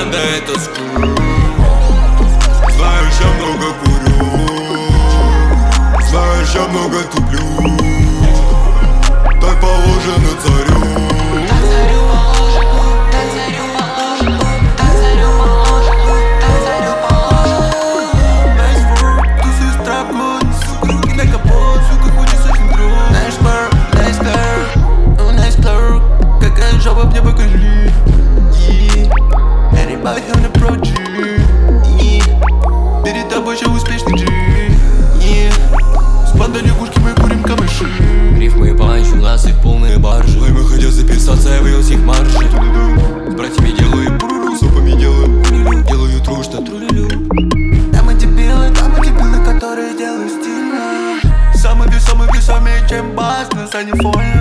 банда, это скул. Знаешь, я много курю, знаешь, я много туплю. Так положено царю. Жопа мне покажи. Everybody on the project. Перед тобой еще успешный G. С бандой лягушки мы курим камыши. Рифмы панч, у нас их полные баржи. Лаймы хотят записаться, я вывез их марши. С братьями делаю буруру, с опами делаю тру, что тру-лю-лю. Там эти дебилы, которые делают стильно. Самый весомый, чем бас на Санифоне.